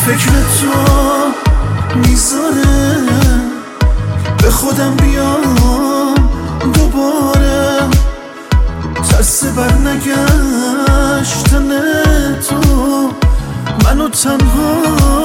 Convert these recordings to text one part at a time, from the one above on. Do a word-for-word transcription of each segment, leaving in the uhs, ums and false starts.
فکر تو میذاره به خودم بیام دوباره، ترس بر نگشتن تو منو تنها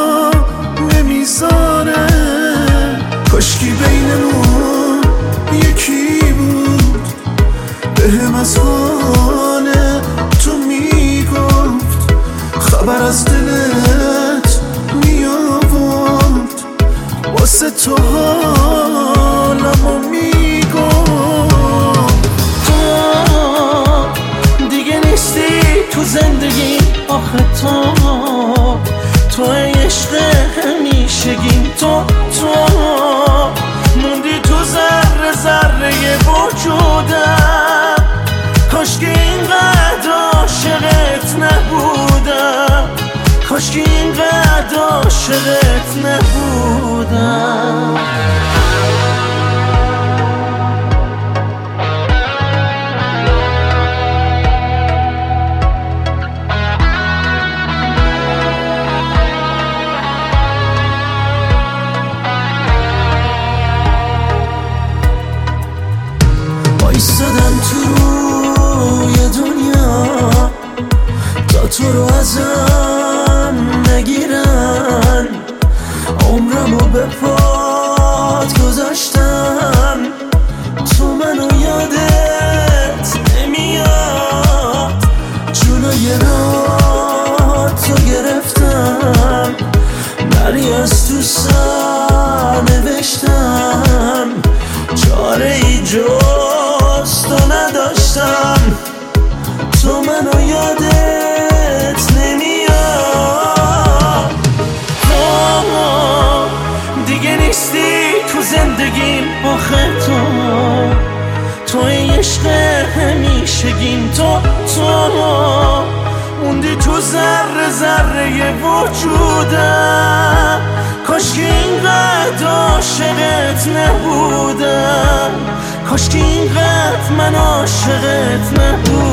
نمیذاره. کاشکی بینمون یکی بود بهم از حال تو میگفت، خبر از دلت میآورد، واسه تو حالمو میگفت. تو دیگه نیستی تو زندگی، آخه تو تو عشق همیشگیم، تو تو موندی تو ذره ذره وجودم. کاشکی اینقدر عاشقت نبودم، کاشکی اینقدر عاشقت نبودم. ایستادم تو روی دنیا تا تو رو ازم نگیرن، عمرمو به پات گذاشتم، تو منو یادت نمیاد. جلوی راه تو گرفتم، نری از تو سر نوشتم، چاره ای جز تو نداشتم، تو منو یادت نمیاد. تو دیگه نیستی تو زندگیم، آخه تو تو عشق همیشگیم، تو تو موندی تو ذره ذره وجودم. کاشکی اینقدر عاشقت نبودم، کاشکی اینقدر من عاشقت نبودم.